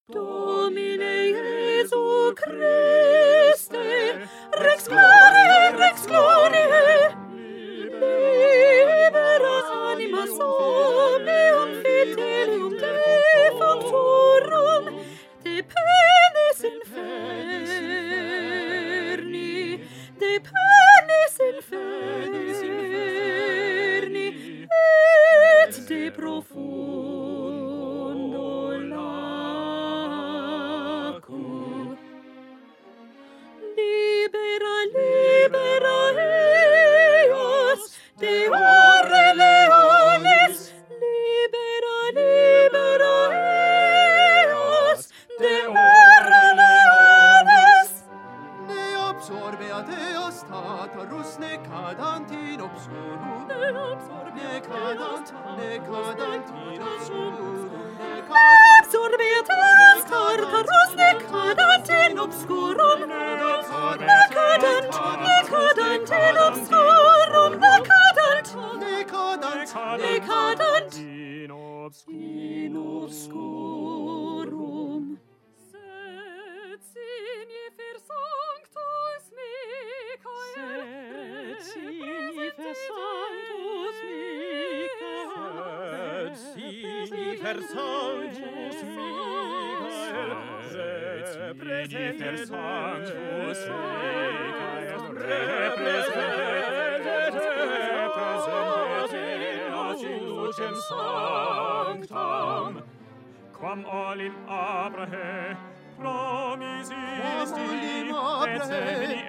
Domine Jesu Christe, Rex Glorie, libera animas omnium fidelium defunctorum, de penis inferni, et de profundo lacu. Libera eios, de ore leones, libera eios, de ore leones. Ne absorbea Deostatarus necadant in obscurum, necadant in obscurum, Absorbea Deostatarus necadant in obscurum, necadant in obscurum, necadant in obscurum. Sed signifer sanctus Michael, signifer sanctus Michael, signifer sanctus Michael, representet sanctus Michael, representet in lucem sanctam, quam olim Abrahe promisisti, et semini